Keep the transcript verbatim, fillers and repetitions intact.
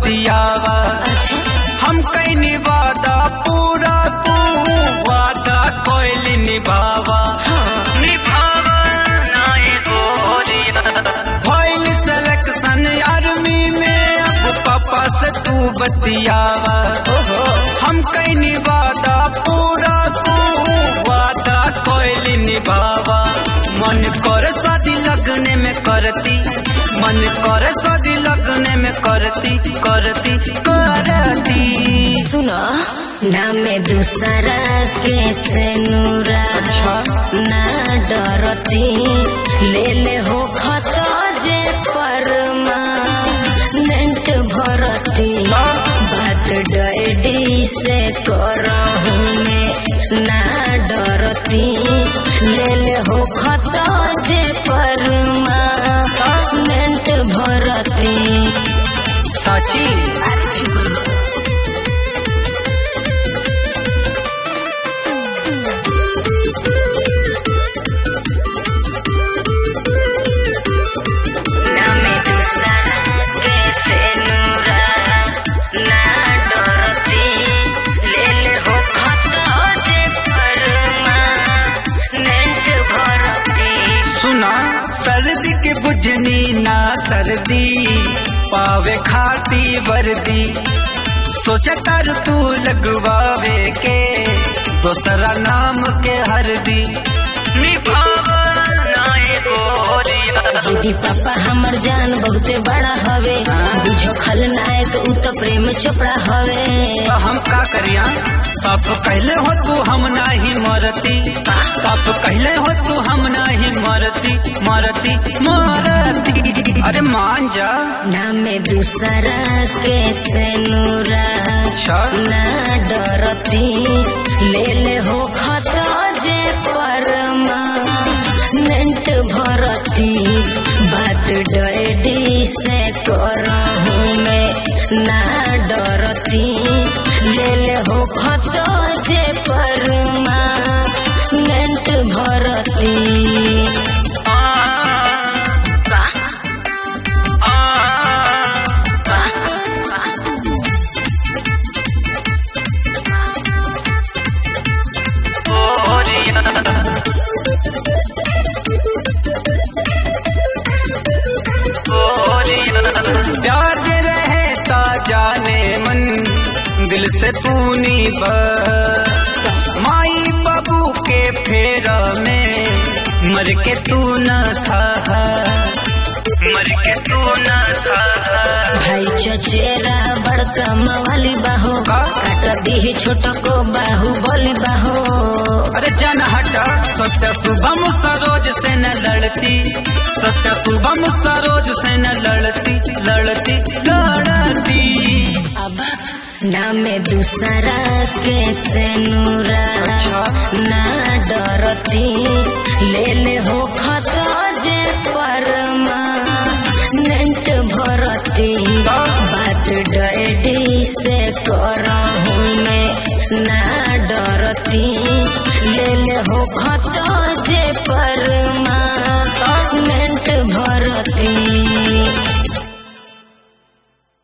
बतियावा। अच्छा। हम कहीं वादा पूरा तू वादा कोई निभावा। हाँ। निभावा नाए गोरिया भइल सिलेक्शन आर्मी में अब पापा से तू बतियावा। हम कहीं वादा पूरा तू वादा कोई निभावा। मन कर शादी लगने में करती मन कर शादी लगने में करती करती करती सुनो ना मैं दूसरा कैसे नूरा। अच्छा। ना डरती ले ले हो खतो जे परमा नेंट भरती बात डैडी से करहूँ मैं ना डरती ले ले हो खतो जे परमा नेंट भरती साची। सर्दी के बुझनी ना सर्दी पावे खाती वर्दी सोचा कर तू लगवावे के दूसरा नाम के हरदी निभावा नाए गोरिया। जीदी पापा हमर जान बहुते बड़ा हवे बुझो खलनायक उ तो प्रेम चोपड़ा हवे। तो हम का करिया सब कहले हो तू हम नाही मरती सब कहले हो तू हम नाही मरती मरती मरती अरे मान जा ना मैं दूसरा कैसे नूरा। अच्छा। ना डरती ले ले हो खतो जे परमा नेंट भरती बात डैडी से करहूँ मैं ना डरती ले ले हो खतो जे परमा नेंट भरती। प्यार रहे ता जाने मन दिल से तूनी ब माई बाबू के फेरा में मर के तू न सहा मर के तू न सहा। भाई चचेरा बड़का मवाली बाहो काट दी छोटा को बाहु बोली बाहो। अरे जन हटा सत्य शुभम सरोज से न लड़ती सत्य शुभम सरोज से न लड़ती लड़ती लड़ती अब ना मैं दूसरा कैसे नूरा। अच्छा। ना डरती ले ले हो खतो जे परमा नेंट भरती बात डैडी से करहूँ मैं ना डरती ले ले हो खतो जे परमा